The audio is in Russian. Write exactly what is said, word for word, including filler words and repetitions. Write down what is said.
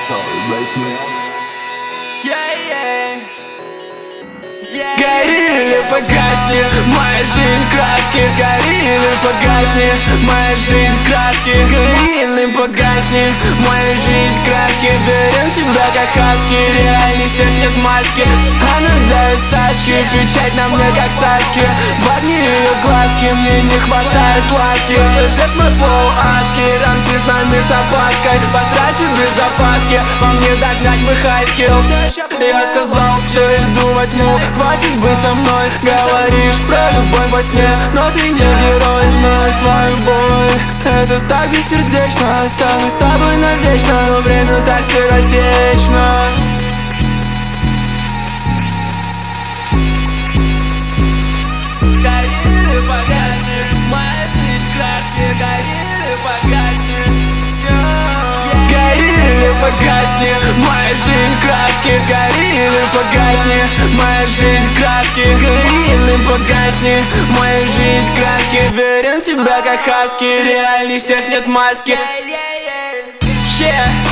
Горели, погасни, моя жизнь краски. Горели, погасни, моя жизнь краски. Горели, погасни, моя жизнь краски. Верен тебя как хаски, реальный всех нет маски. Она дает сачки, печать на мне как саски. В огне ее глазки, мне не хватает ласки. Слышишь мой флоу адский, рамси с нами с опаской. По трассе без опаски, вам не догнать мой хайскилл. Я сказал, что иду во тьму, хватит быть со мной. Говоришь про любовь во сне, но ты не герой. Знаю твою боль, это так бессердечно. Останусь с тобой навечно, но время так скоротечно. Горели, погасни, моя жизнь краски. Горели, погасни. Горели, погасни, моя жизнь краски. Горели, погасни, моя жизнь краски. Горели, погасни, моя жизнь краски. Верен тебя как хаски, реальней всех нет маски. Yeah.